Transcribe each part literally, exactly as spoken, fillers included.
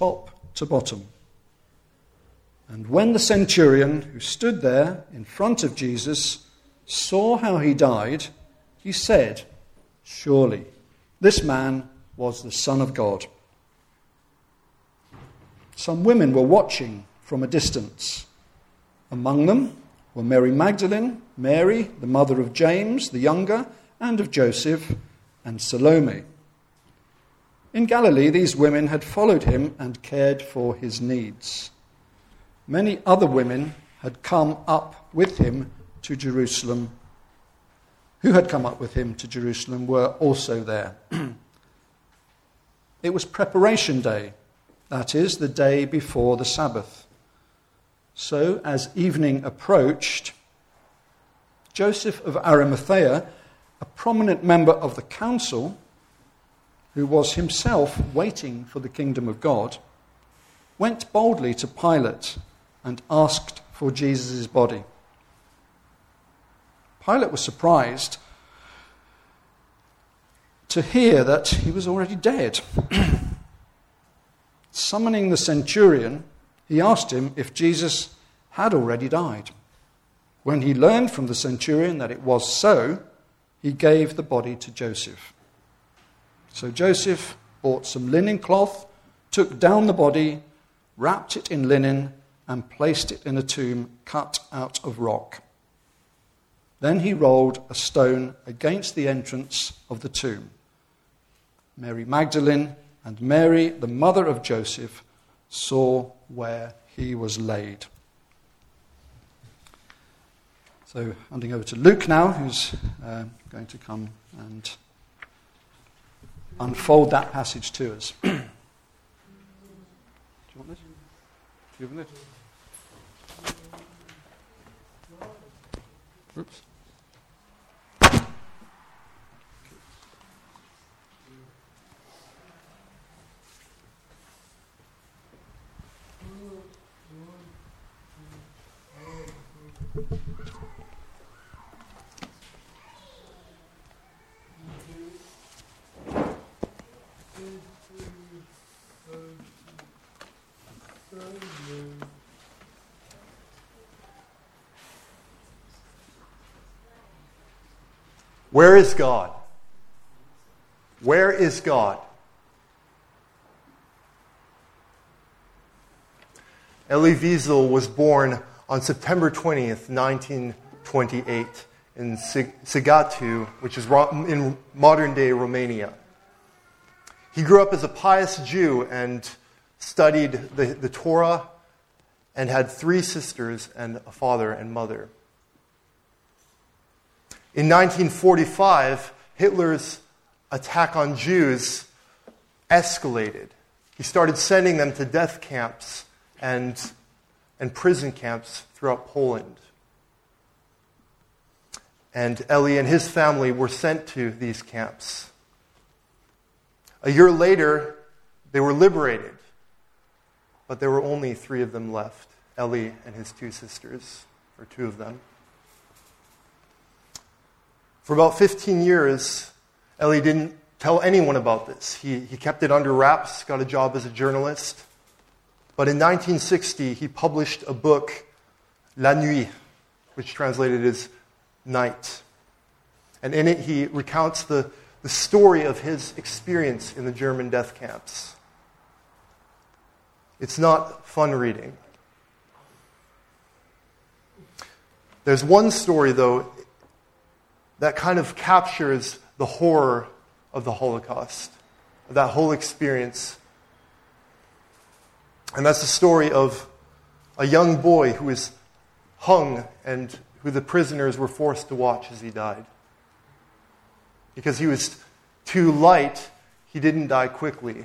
top to bottom. And when the centurion who stood there in front of Jesus saw how he died, he said, "Surely this man was the Son of God." Some women were watching from a distance. Among them were Mary Magdalene, Mary, the mother of James the younger, and of Joseph, and Salome. In Galilee, these women had followed him and cared for his needs. Many other women had come up with him to Jerusalem, who had come up with him to Jerusalem, were also there. It was preparation day, that is, the day before the Sabbath. So, as evening approached, Joseph of Arimathea, a prominent member of the council, who was himself waiting for the kingdom of God, went boldly to Pilate and asked for Jesus' body. Pilate was surprised to hear that he was already dead. Summoning the centurion, he asked him if Jesus had already died. When he learned from the centurion that it was so, he gave the body to Joseph. So Joseph bought some linen cloth, took down the body, wrapped it in linen, and placed it in a tomb cut out of rock. Then he rolled a stone against the entrance of the tomb. Mary Magdalene and Mary, the mother of Joseph, saw where he was laid. So, handing over to Luke now, who's uh, going to come and unfold that passage to us. Do you want this? Do you want this? Oops. Where is God? Where is God? Elie Wiesel was born on September twentieth, nineteen twenty-eight in Sigatu, which is in modern-day Romania. He grew up as a pious Jew and studied the, the Torah and had three sisters and a father and mother. In nineteen forty-five, Hitler's attack on Jews escalated. He started sending them to death camps and, and prison camps throughout Poland. And Elie and his family were sent to these camps. A year later, they were liberated, but there were only three of them left, Elie and his two sisters, or two of them. For about fifteen years, Elie didn't tell anyone about this. He, he kept it under wraps, got a job as a journalist. But in nineteen sixty, he published a book, La Nuit, which translated as Night. And in it, he recounts the, the story of his experience in the German death camps. It's not fun reading. There's one story, though, that kind of captures the horror of the Holocaust, of that whole experience. And that's the story of a young boy who was hung and who the prisoners were forced to watch as he died. Because he was too light, he didn't die quickly.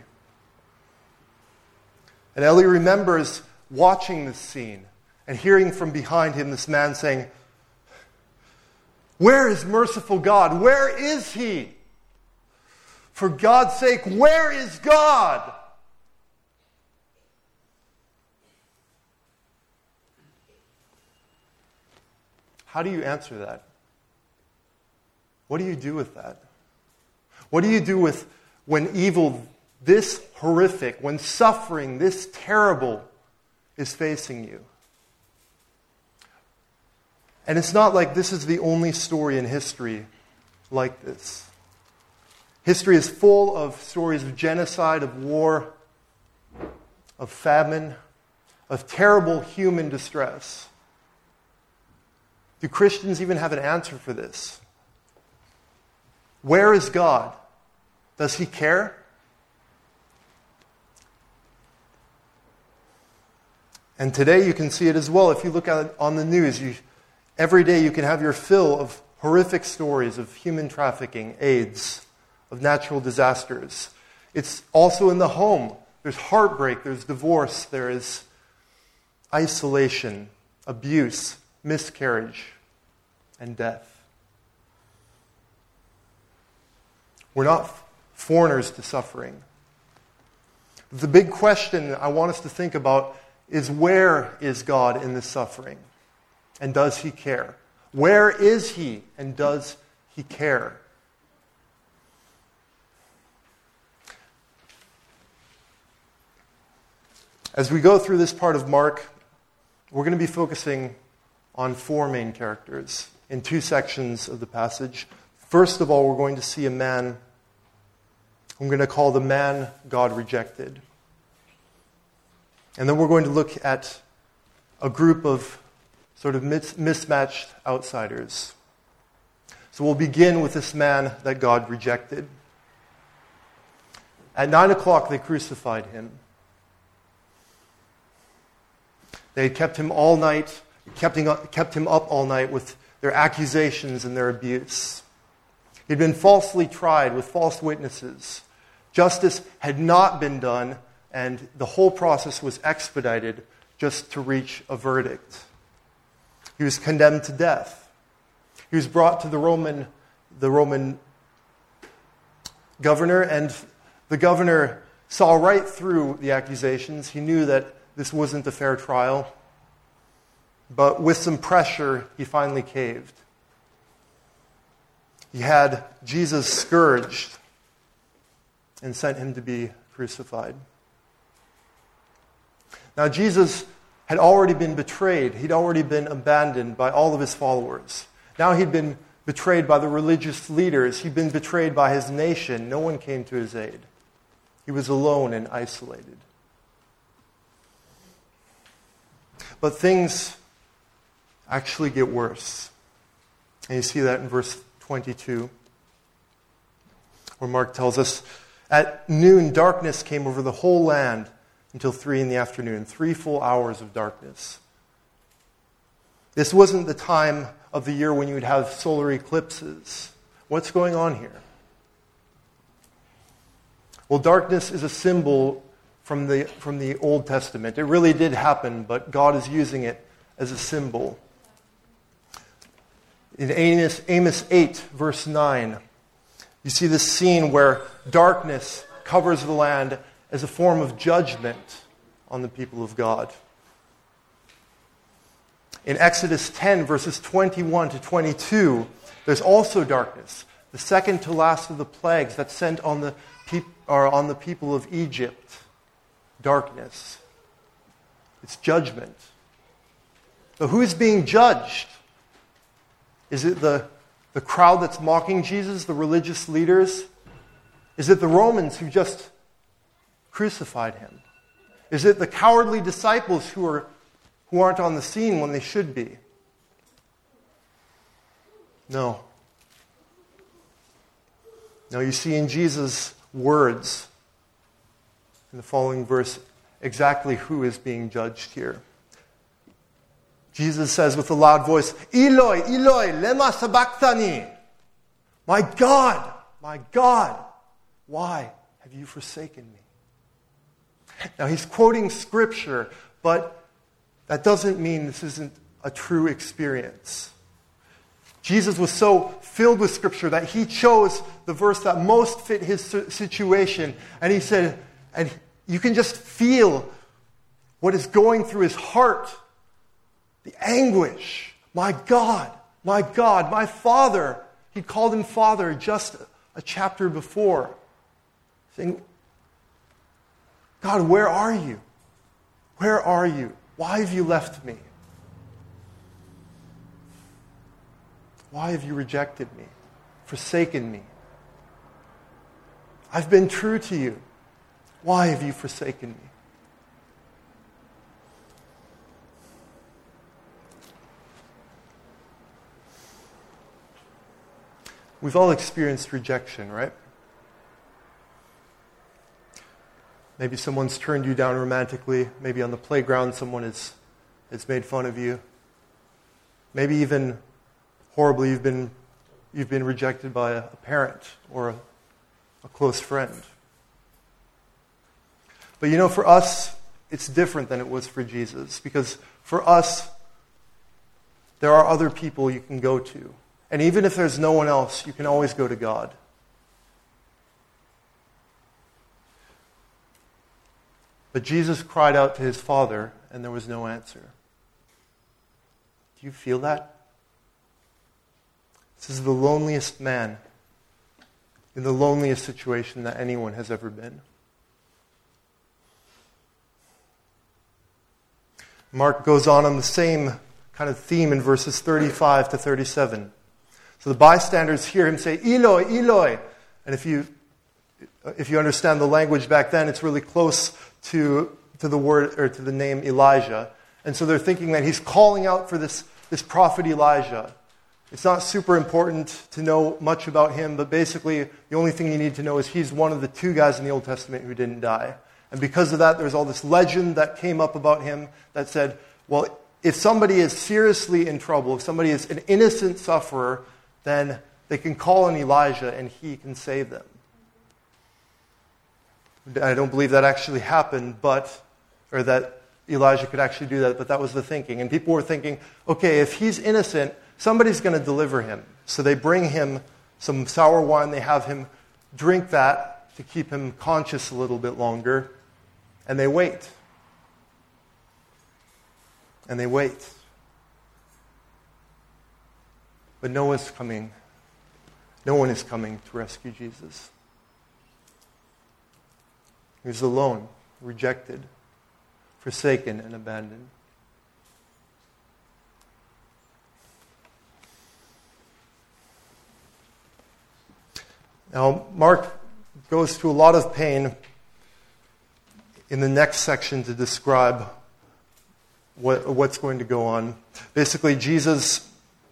And Elie remembers watching this scene and hearing from behind him this man saying, "Where is merciful God? Where is He? For God's sake, where is God?" How do you answer that? What do you do with that? What do you do with when evil this horrific, when suffering this terrible is facing you. And it's not like this is the only story in history like this. History is full of stories of genocide, of war, of famine, of terrible human distress. Do Christians even have an answer for this? Where is God? Does He care? And today you can see it as well. If you look at it on the news, you, every day you can have your fill of horrific stories of human trafficking, AIDS, of natural disasters. It's also in the home. There's heartbreak, there's divorce, there is isolation, abuse, miscarriage, and death. We're not foreigners to suffering. The big question I want us to think about is, where is God in this suffering? And does He care? Where is He and does He care? As we go through this part of Mark, we're going to be focusing on four main characters in two sections of the passage. First of all, we're going to see a man I'm going to call the man God rejected. And then we're going to look at a group of sort of mis- mismatched outsiders. So we'll begin with this man that God rejected. At nine o'clock, they crucified Him. They had kept Him all night, kept him up, kept him up all night with their accusations and their abuse. He'd been falsely tried with false witnesses. Justice had not been done, and the whole process was expedited just to reach a verdict. He was condemned to death. He was brought to the Roman, the Roman governor, and the governor saw right through the accusations. He knew that this wasn't a fair trial, but with some pressure, he finally caved. He had Jesus scourged and sent Him to be crucified. Now, Jesus had already been betrayed. He'd already been abandoned by all of His followers. Now he'd been betrayed by the religious leaders. He'd been betrayed by His nation. No one came to His aid. He was alone and isolated. But things actually get worse. And you see that in verse twenty-two, where Mark tells us, at noon, darkness came over the whole land until three in the afternoon. Three full hours of darkness. This wasn't the time of the year when you would have solar eclipses. What's going on here? Well, darkness is a symbol from the, from the Old Testament. It really did happen, but God is using it as a symbol. In Amos, Amos eight, verse nine, you see this scene where darkness covers the land as a form of judgment on the people of God. In Exodus ten, verses twenty-one to twenty-two, there's also darkness, the second to last of the plagues that's sent on the, peop- or on the people of Egypt. Darkness. It's judgment. But who is being judged? Is it the, the crowd that's mocking Jesus, the religious leaders? Is it the Romans who just crucified Him? Is it the cowardly disciples who are who aren't on the scene when they should be? No. No, you see in Jesus' words in the following verse exactly who is being judged here. Jesus says with a loud voice, Eloi, Eloi, lema sabachthani. My God, my God, why have you forsaken me? Now he's quoting Scripture, but that doesn't mean this isn't a true experience. Jesus was so filled with Scripture that He chose the verse that most fit His situation, and He said, and you can just feel what is going through His heart. The anguish. My God, my God, my Father. He called Him Father just a chapter before. Saying, God, where are you? Where are you? Why have you left me? Why have you rejected me, forsaken me? I've been true to you. Why have you forsaken me? We've all experienced rejection, right? Maybe someone's turned you down romantically. Maybe on the playground someone has, has made fun of you. Maybe even horribly you've been, you've been rejected by a, a parent or a, a close friend. But you know, for us, it's different than it was for Jesus. Because for us, there are other people you can go to. And even if there's no one else, you can always go to God. But Jesus cried out to his Father, and there was no answer. Do you feel that? This is the loneliest man in the loneliest situation that anyone has ever been. Mark goes on on the same kind of theme in verses thirty-five to thirty-seven. So the bystanders hear him say, Eloi, Eloi. And if you if you understand the language back then, it's really close to, to the word or to the name Elijah. And so they're thinking that he's calling out for this, this prophet Elijah. It's not super important to know much about him, but basically the only thing you need to know is he's one of the two guys in the Old Testament who didn't die. And because of that, there's all this legend that came up about him that said, well, if somebody is seriously in trouble, if somebody is an innocent sufferer, then they can call on Elijah and he can save them. I don't believe that actually happened, but, or that Elijah could actually do that, but that was the thinking. And people were thinking, okay, if he's innocent, somebody's going to deliver him. So they bring him some sour wine, they have him drink that to keep him conscious a little bit longer, and they wait. And they wait. But no one's coming. No one is coming to rescue Jesus. He's alone, rejected, forsaken, and abandoned. Now, Mark goes to a lot of pain in the next section to describe what, what's going to go on. Basically, Jesus,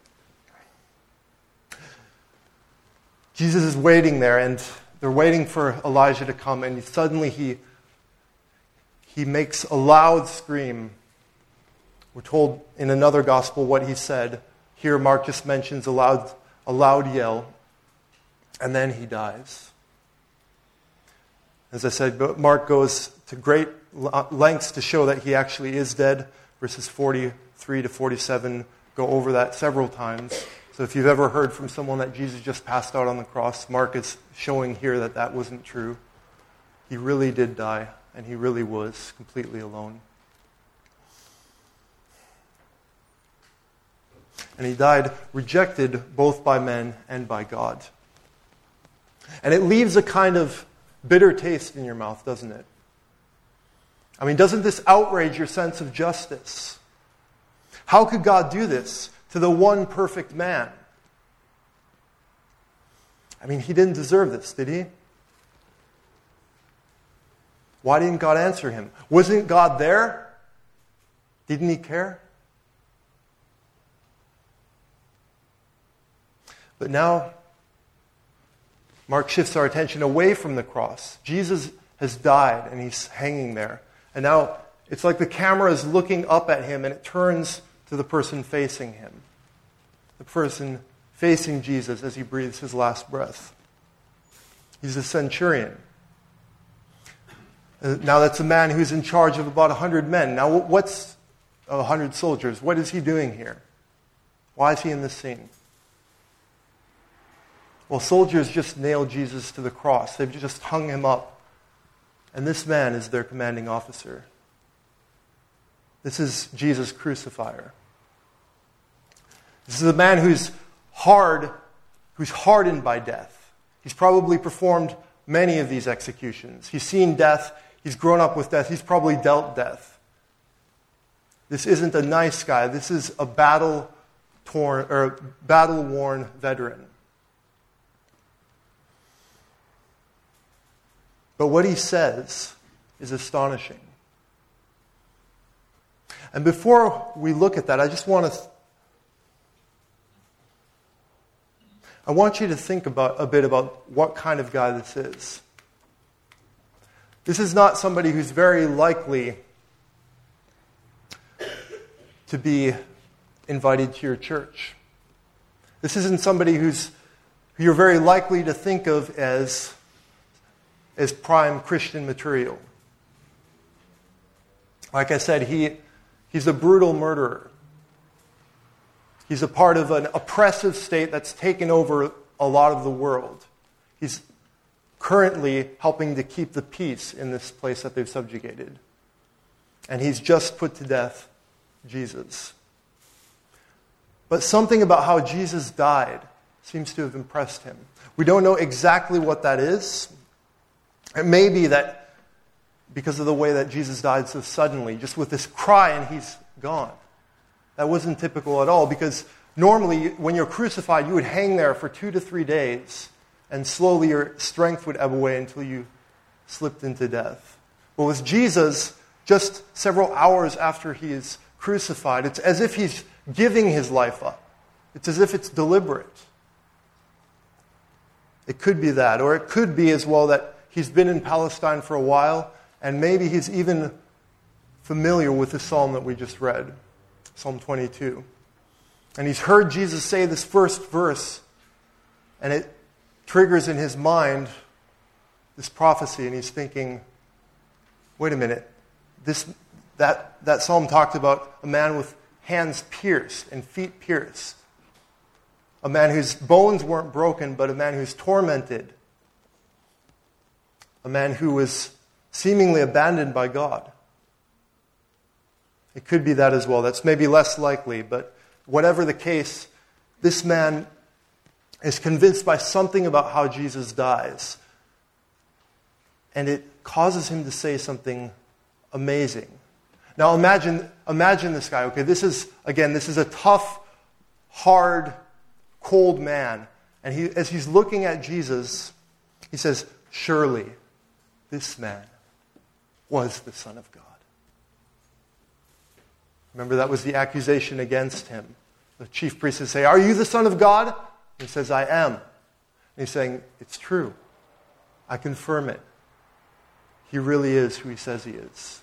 Jesus is waiting there, and they're waiting for Elijah to come, and suddenly he, he makes a loud scream. We're told in another gospel what he said. Here, Mark just mentions a loud, a loud yell, and then he dies. As I said, Mark goes to great lengths to show that he actually is dead. Verses forty-three to forty-seven go over that several times. So if you've ever heard from someone that Jesus just passed out on the cross, Mark is showing here that that wasn't true. He really did die, and he really was completely alone. And he died rejected both by men and by God. And it leaves a kind of bitter taste in your mouth, doesn't it? I mean, doesn't this outrage your sense of justice? How could God do this to the one perfect man? I mean, he didn't deserve this, did he? Why didn't God answer him? Wasn't God there? Didn't he care? But now, Mark shifts our attention away from the cross. Jesus has died, and he's hanging there. And now, it's like the camera is looking up at him, and it turns to the person facing him. The person facing Jesus as he breathes his last breath. He's a centurion. Now that's a man who's in charge of about a hundred men. Now what's a hundred soldiers? What is he doing here? Why is he in this scene? Well, soldiers just nailed Jesus to the cross. They've just hung him up. And this man is their commanding officer. This is Jesus' crucifier. This is a man who's hard, who's hardened by death. He's probably performed many of these executions. He's seen death. He's grown up with death. He's probably dealt death. This isn't a nice guy. This is a battle-torn or battle-worn veteran. But what he says is astonishing. And before we look at that, I just want to I want you to think about a bit about what kind of guy this is. This is not somebody who's very likely to be invited to your church. This isn't somebody who's who you're very likely to think of as, as prime Christian material. Like I said, he, he's a brutal murderer. He's a part of an oppressive state that's taken over a lot of the world. He's currently helping to keep the peace in this place that they've subjugated. And he's just put to death Jesus. But something about how Jesus died seems to have impressed him. We don't know exactly what that is. It may be that because of the way that Jesus died so suddenly, just with this cry and he's gone. That wasn't typical at all, because normally when you're crucified, you would hang there for two to three days, and slowly your strength would ebb away until you slipped into death. But with Jesus, just several hours after he is crucified, it's as if he's giving his life up. It's as if it's deliberate. It could be that, or it could be as well that he's been in Palestine for a while, and maybe he's even familiar with the psalm that we just read. Psalm twenty-two. And he's heard Jesus say this first verse, and it triggers in his mind this prophecy, and he's thinking, wait a minute, this that, that psalm talked about a man with hands pierced and feet pierced. A man whose bones weren't broken, but a man who's tormented. A man who was seemingly abandoned by God. It could be that as well. That's maybe less likely, but whatever the case, this man is convinced by something about how Jesus dies. And it causes him to say something amazing. Now imagine, imagine this guy. Okay, this is, again, this is a tough, hard, cold man. And he, as he's looking at Jesus, he says, surely this man was the Son of God. Remember, that was the accusation against him. The chief priests would say, are you the Son of God? And he says, I am. And he's saying, it's true. I confirm it. He really is who he says he is.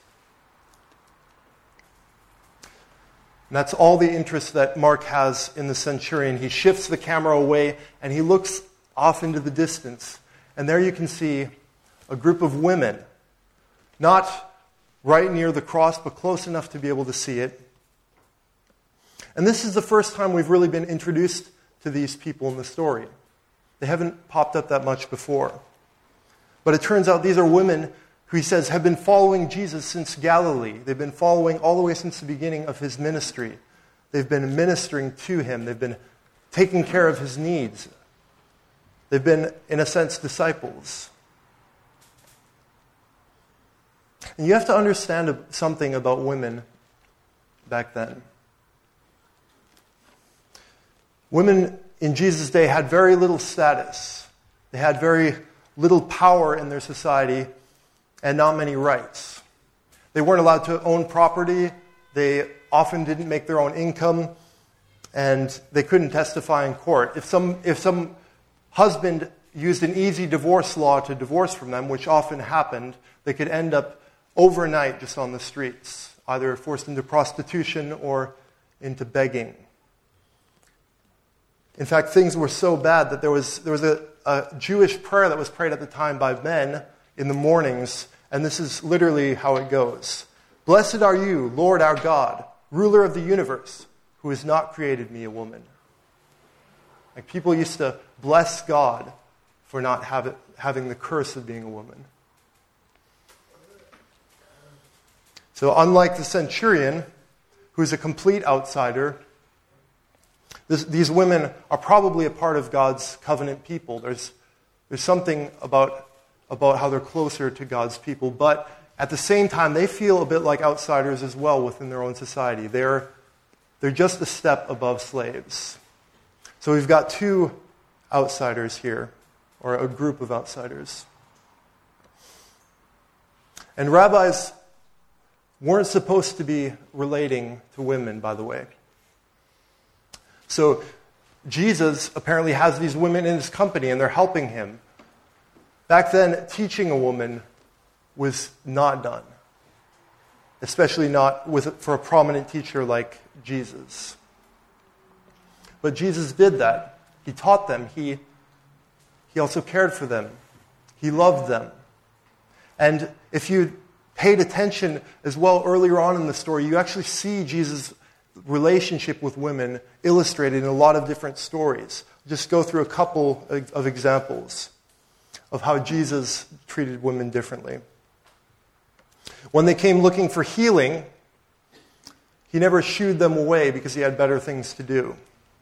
And that's all the interest that Mark has in the centurion. He shifts the camera away and he looks off into the distance. And there you can see a group of women, not right near the cross, but close enough to be able to see it. And this is the first time we've really been introduced to these people in the story. They haven't popped up that much before. But it turns out these are women who he says have been following Jesus since Galilee. They've been following all the way since the beginning of his ministry. They've been ministering to him. They've been taking care of his needs. They've been, in a sense, disciples. And you have to understand something about women back then. Women in Jesus' day had very little status. They had very little power in their society and not many rights. They weren't allowed to own property. They often didn't make their own income, and they couldn't testify in court. If some, if some husband used an easy divorce law to divorce from them, which often happened, they could end up overnight just on the streets, either forced into prostitution or into begging. In fact, things were so bad that there was, there was a, a Jewish prayer that was prayed at the time by men in the mornings, and this is literally how it goes. Blessed are you, Lord our God, ruler of the universe, who has not created me a woman. Like people used to bless God for not have it, having the curse of being a woman. So unlike the centurion, who's a complete outsider, this, these women are probably a part of God's covenant people. There's, there's something about, about how they're closer to God's people. But at the same time, they feel a bit like outsiders as well within their own society. They're, they're just a step above slaves. So we've got two outsiders here, or a group of outsiders. And rabbis weren't supposed to be relating to women, by the way. So Jesus apparently has these women in his company, and they're helping him. Back then, teaching a woman was not done, especially not with, for a prominent teacher like Jesus. But Jesus did that. He taught them. He, he also cared for them. He loved them. And if you paid attention as well earlier on in the story, you actually see Jesus' relationship with women illustrated in a lot of different stories. Just go through a couple of examples of how Jesus treated women differently. When they came looking for healing, he never shooed them away because he had better things to do.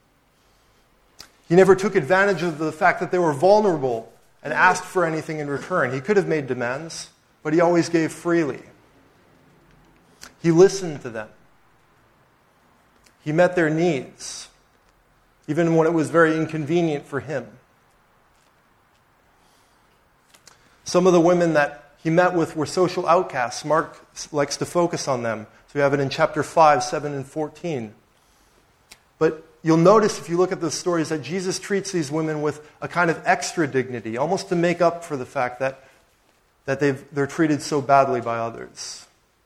He never took advantage of the fact that they were vulnerable and asked for anything in return. He could have made demands, but he always gave freely. He listened to them. He met their needs, even when it was very inconvenient for him. Some of the women that he met with were social outcasts. Mark likes to focus on them. So we have it in chapter five, seven, and fourteen. But you'll notice if you look at the stories that Jesus treats these women with a kind of extra dignity, almost to make up for the fact that, that they've, they're treated so badly by others.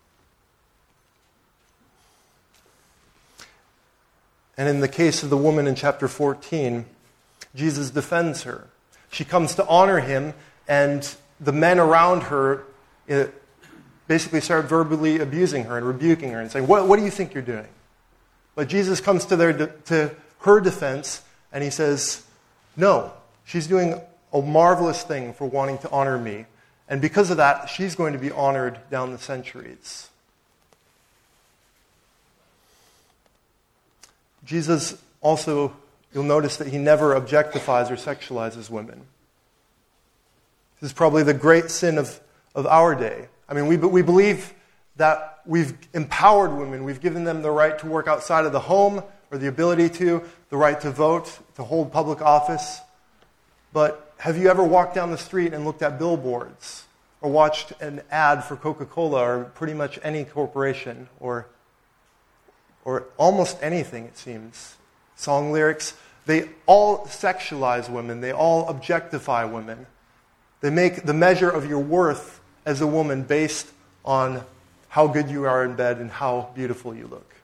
And in the case of the woman in chapter fourteen, Jesus defends her. She comes to honor him, and the men around her basically start verbally abusing her and rebuking her and saying, what, what do you think you're doing? But Jesus comes to, their de- to her defense, and he says, no, she's doing a marvelous thing for wanting to honor me. And because of that, she's going to be honored down the centuries. Jesus also, you'll notice that he never objectifies or sexualizes women. This is probably the great sin of, of our day. I mean, we, we believe that we've empowered women. We've given them the right to work outside of the home, or the ability to, the right to vote, to hold public office. But have you ever walked down the street and looked at billboards, or watched an ad for Coca-Cola, or pretty much any corporation, or, or almost anything, it seems? Song lyrics. They all sexualize women. They all objectify women. They make the measure of your worth as a woman based on how good you are in bed and how beautiful you look.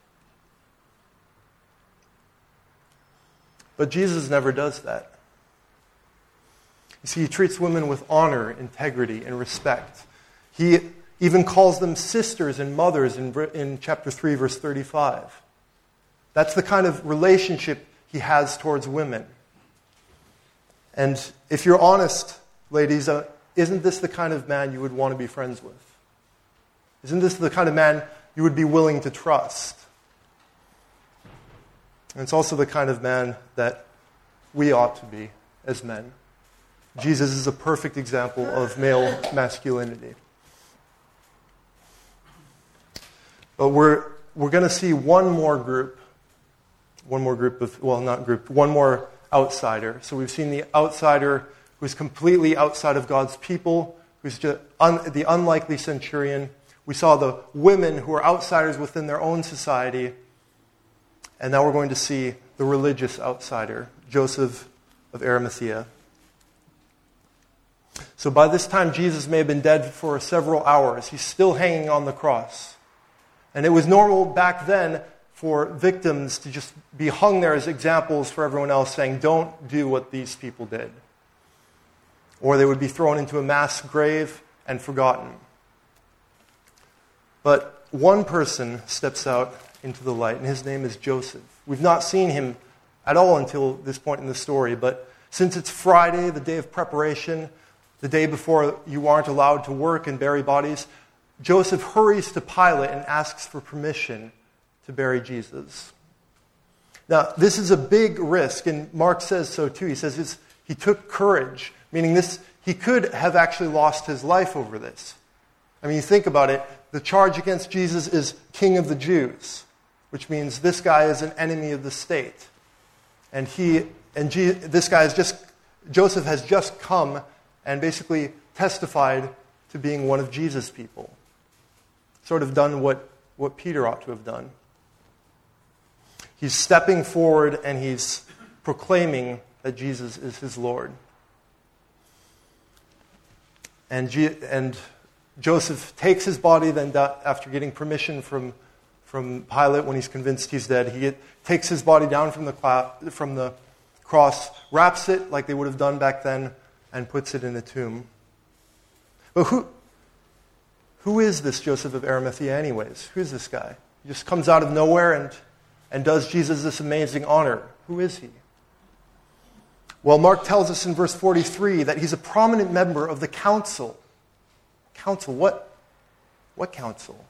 But Jesus never does that. You see, he treats women with honor, integrity, and respect. He even calls them sisters and mothers in, in chapter three, verse thirty-five. That's the kind of relationship he has towards women. And if you're honest, ladies, uh, isn't this the kind of man you would want to be friends with? Isn't this the kind of man you would be willing to trust? And it's also the kind of man that we ought to be as men. Jesus is a perfect example of male masculinity. But we're we're going to see one more group, one more group of, well, not group, one more outsider. So we've seen the outsider who's completely outside of God's people, who's just un, the unlikely centurion. We saw the women who are outsiders within their own society. And now we're going to see the religious outsider, Joseph of Arimathea. So by this time, Jesus may have been dead for several hours. He's still hanging on the cross. And it was normal back then for victims to just be hung there as examples for everyone else, saying, don't do what these people did. Or they would be thrown into a mass grave and forgotten. But one person steps out into the light, and his name is Joseph. We've not seen him at all until this point in the story, but since it's Friday, the day of preparation, the day before you aren't allowed to work and bury bodies, Joseph hurries to Pilate and asks for permission to bury Jesus. Now, this is a big risk, and Mark says so too. He says it's, he took courage, meaning this he could have actually lost his life over this. I mean, you think about it, the charge against Jesus is King of the Jews, which means this guy is an enemy of the state. And he and G, this guy is just, Joseph has just come and basically testified to being one of Jesus' people. Sort of done what, what Peter ought to have done. He's stepping forward and he's proclaiming that Jesus is his Lord. And, G, and Joseph takes his body then after getting permission from, from Pilate when he's convinced he's dead. He get, takes his body down from the, cla- from the cross, wraps it like they would have done back then, and puts it in the tomb. But who, who is this Joseph of Arimathea anyways? Who is this guy? He just comes out of nowhere and, and does Jesus this amazing honor. Who is he? Well, Mark tells us in verse forty-three that he's a prominent member of the council. Council, what? What council?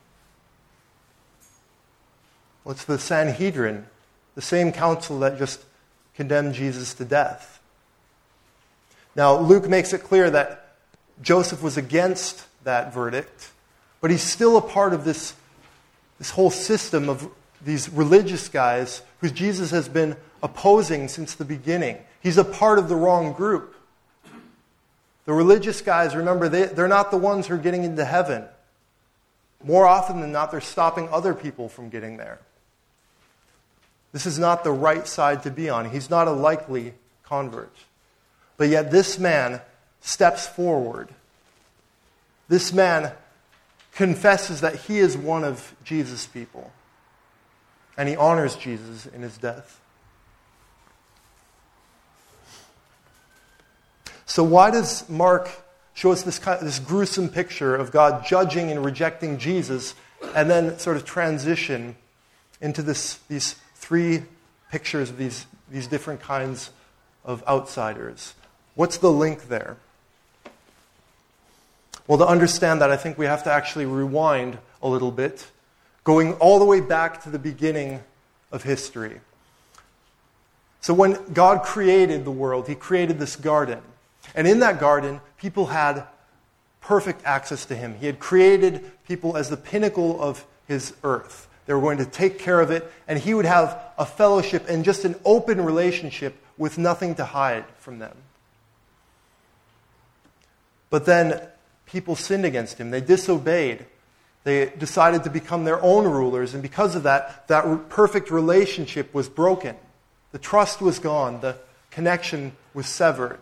Well, it's the Sanhedrin, the same council that just condemned Jesus to death. Now, Luke makes it clear that Joseph was against that verdict, but he's still a part of this, this whole system of these religious guys who Jesus has been opposing since the beginning. He's a part of the wrong group. The religious guys, remember, they, they're not the ones who are getting into heaven. More often than not, they're stopping other people from getting there. This is not the right side to be on. He's not a likely convert. But yet this man steps forward. This man confesses that he is one of Jesus' people. And he honors Jesus in his death. So why does Mark show us this kind of, this gruesome picture of God judging and rejecting Jesus, and then sort of transition into this, these three pictures of these, these different kinds of outsiders? What's the link there? Well, to understand that, I think we have to actually rewind a little bit, going all the way back to the beginning of history. So when God created the world, he created this garden. And in that garden, people had perfect access to him. He had created people as the pinnacle of his earth. They were going to take care of it, and he would have a fellowship and just an open relationship with nothing to hide from them. But then people sinned against him. They disobeyed. They decided to become their own rulers, and because of that, that perfect relationship was broken. The trust was gone. The connection was severed.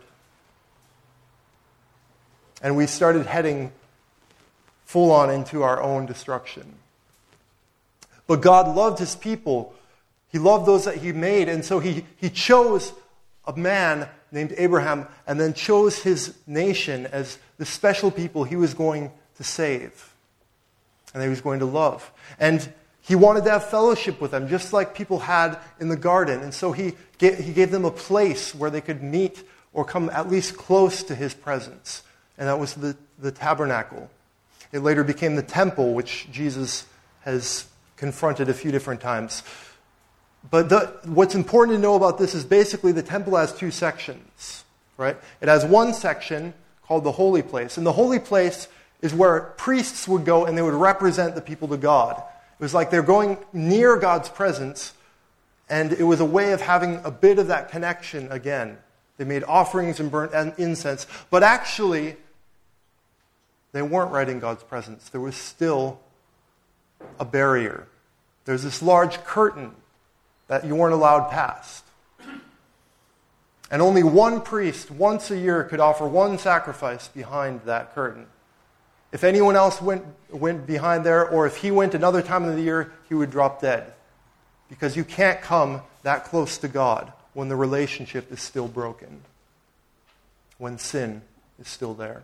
And we started heading full on into our own destruction. But God loved his people. He loved those that he made. And so he, he chose a man named Abraham and then chose his nation as the special people he was going to save. And he was going to love. And he wanted to have fellowship with them, just like people had in the garden. And so he gave, he gave them a place where they could meet or come at least close to his presence. And that was the, the tabernacle. It later became the temple, which Jesus has confronted a few different times. But the, what's important to know about this is basically the temple has two sections, right? It has one section called the holy place. And the holy place is where priests would go and they would represent the people to God. It was like they're going near God's presence, and it was a way of having a bit of that connection again. They made offerings and burnt incense, but actually, they weren't right in God's presence. There was still a barrier. There's this large curtain that you weren't allowed past. And only one priest once a year could offer one sacrifice behind that curtain. If anyone else went, went behind there, or if he went another time of the year, he would drop dead. Because you can't come that close to God when the relationship is still broken, when sin is still there.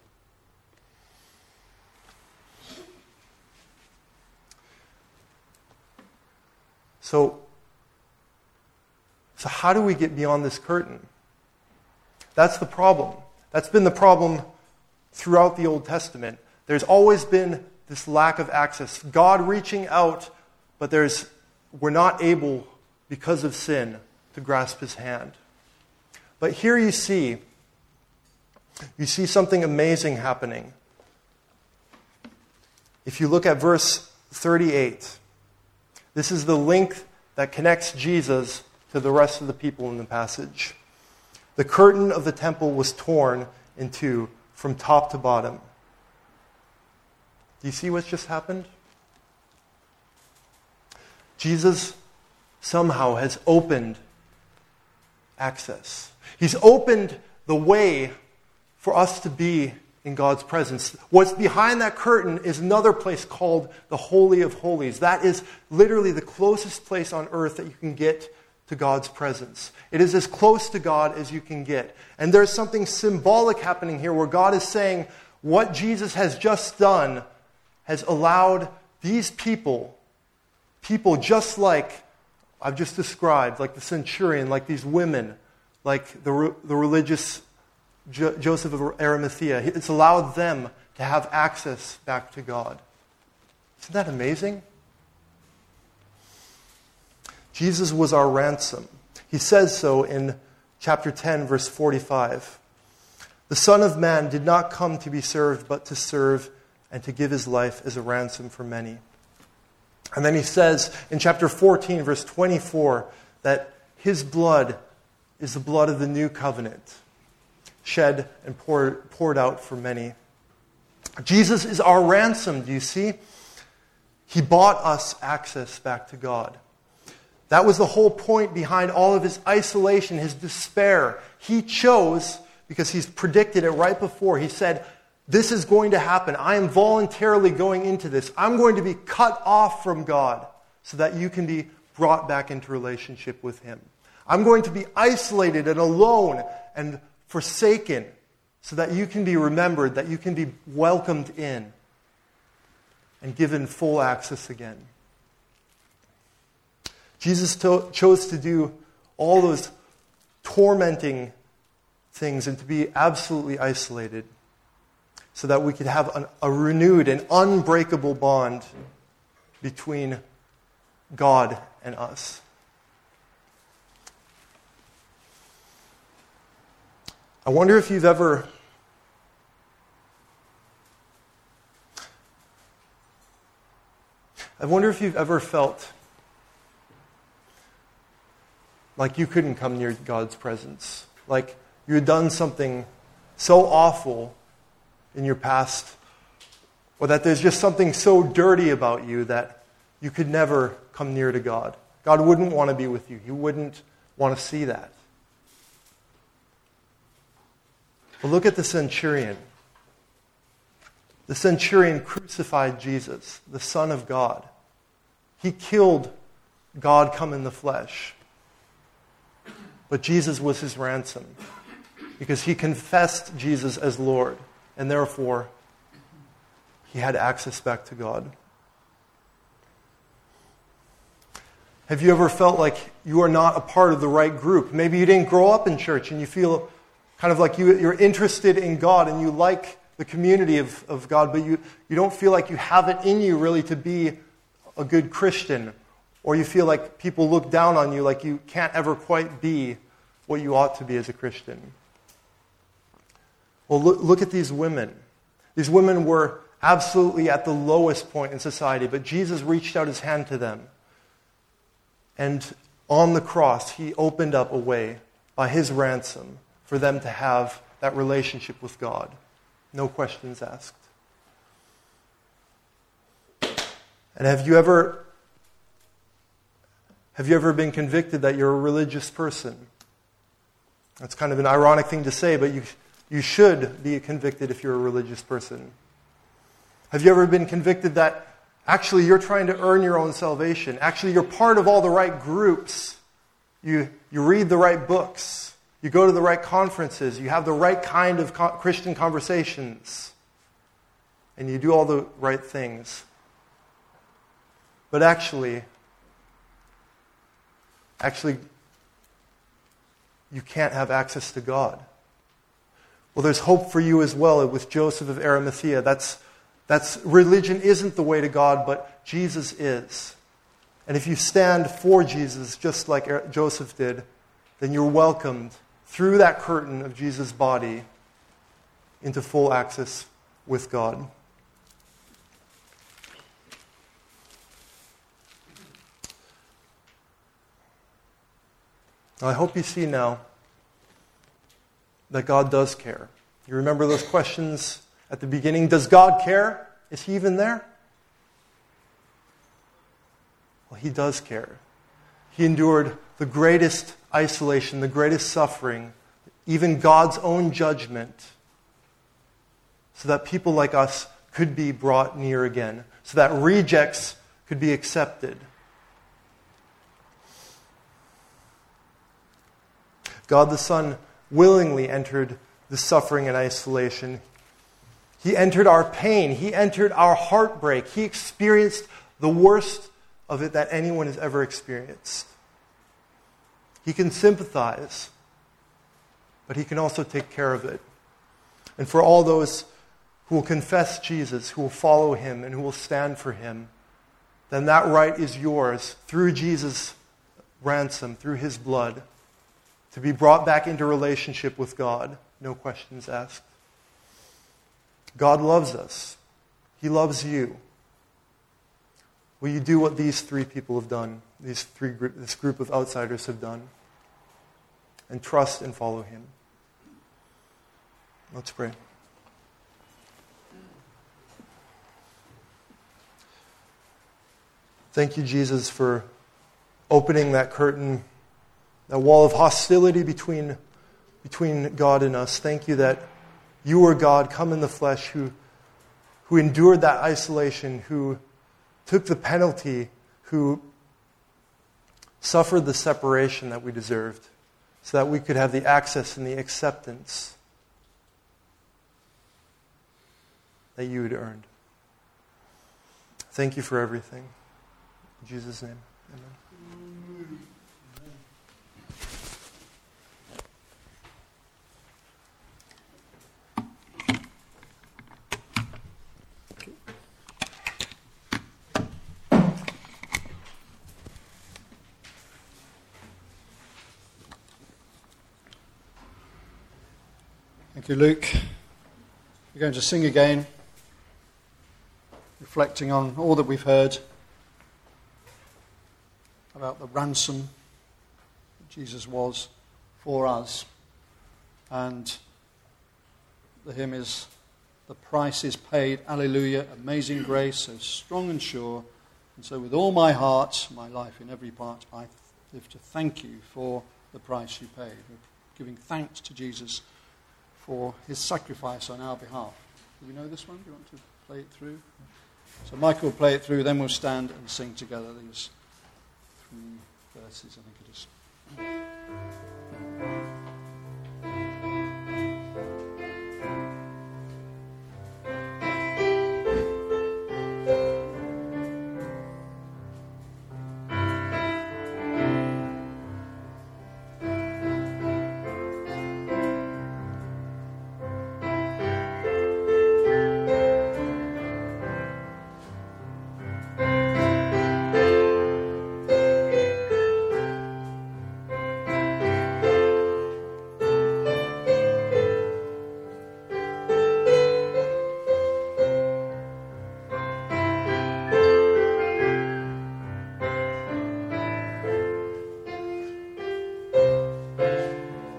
So, so how do we get beyond this curtain? That's the problem. That's been the problem throughout the Old Testament. There's always been this lack of access. God reaching out, but there's we're not able, because of sin, to grasp his hand. But here you see, you see something amazing happening. If you look at verse thirty-eight, this is the link that connects Jesus to the rest of the people in the passage. The curtain of the temple was torn in two from top to bottom. Do you see what's just happened? Jesus somehow has opened access. He's opened the way for us to be in God's presence. What's behind that curtain is another place called the Holy of Holies. That is literally the closest place on earth that you can get to God's presence. It is as close to God as you can get. And there's something symbolic happening here where God is saying what Jesus has just done has allowed these people, people just like I've just described, like the centurion, like these women, like the, the religious Jo- Joseph of Arimathea, it's allowed them to have access back to God. Isn't that amazing? Jesus was our ransom. He says so in chapter ten, verse forty-five. The Son of Man did not come to be served, but to serve and to give his life as a ransom for many. And then he says in chapter fourteen, verse twenty-four, that his blood is the blood of the new covenant, shed and poured, poured out for many. Jesus is our ransom, do you see? He bought us access back to God. That was the whole point behind all of his isolation, his despair. He chose, because he's predicted it right before, he said, this is going to happen. I am voluntarily going into this. I'm going to be cut off from God so that you can be brought back into relationship with him. I'm going to be isolated and alone and forsaken so that you can be remembered, that you can be welcomed in and given full access again. Jesus to- chose to do all those tormenting things and to be absolutely isolated so that we could have an, a renewed and unbreakable bond between God and us. I wonder if you've ever I wonder if you've ever felt like you couldn't come near God's presence, like you had done something so awful in your past, or that there's just something so dirty about you that you could never come near to God. God wouldn't want to be with you. He wouldn't want to see that. But look at the centurion. The centurion crucified Jesus, the Son of God. He killed God come in the flesh. But Jesus was his ransom because he confessed Jesus as Lord, and therefore he had access back to God. Have you ever felt like you are not a part of the right group? Maybe you didn't grow up in church and you feel kind of like you, you're interested in God and you like the community of, of God, but you, you don't feel like you have it in you really to be a good Christian. Or you feel like people look down on you like you can't ever quite be what you ought to be as a Christian. Well, look, look at these women. These women were absolutely at the lowest point in society, but Jesus reached out his hand to them. And on the cross, he opened up a way by his ransom for them to have that relationship with God. No questions asked. And have you ever have you ever been convicted that you're a religious person? That's kind of an ironic thing to say, but you you should be convicted if you're a religious person. Have you ever been convicted that actually you're trying to earn your own salvation? Actually, you're part of all the right groups. You you read the right books. You go to the right conferences. You have the right kind of co- Christian conversations. And you do all the right things. But actually, actually, you can't have access to God. Well, there's hope for you as well with Joseph of Arimathea. That's, that's religion isn't the way to God, but Jesus is. And if you stand for Jesus, just like Joseph did, then you're welcomed through that curtain of Jesus' body into full access with God. Now, I hope you see now that God does care. You remember those questions at the beginning? Does God care? Is He even there? Well, He does care. He endured the greatest isolation, the greatest suffering, even God's own judgment, so that people like us could be brought near again, so that rejects could be accepted. God the Son willingly entered the suffering and isolation. He entered our pain. He entered our heartbreak. He experienced the worst of it that anyone has ever experienced. He can sympathize, but He can also take care of it. And for all those who will confess Jesus, who will follow Him, and who will stand for Him, then that right is yours through Jesus' ransom, through His blood, to be brought back into relationship with God. No questions asked. God loves us. He loves you. Will you do what these three people have done, these three group, this group of outsiders have done, and trust and follow Him? Let's pray. Thank you, Jesus, for opening that curtain, that wall of hostility between, between God and us. Thank you that you are God, come in the flesh, who, who endured that isolation, who took the penalty, who suffered the separation that we deserved, so that we could have the access and the acceptance that you had earned. Thank you for everything. In Jesus' name, amen. Thank you, Luke. We're going to sing again, reflecting on all that we've heard about the ransom that Jesus was for us. And the hymn is, "The price is paid, alleluia, amazing grace, so strong and sure. And so with all my heart, my life in every part, I live to thank you for the price you paid." We're giving thanks to Jesus for His sacrifice on our behalf. Do we know this one? Do you want to play it through? So Michael will play it through, then we'll stand and sing together these three verses, I think it is.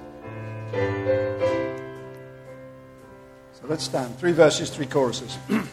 Let's stand. Three verses, three choruses.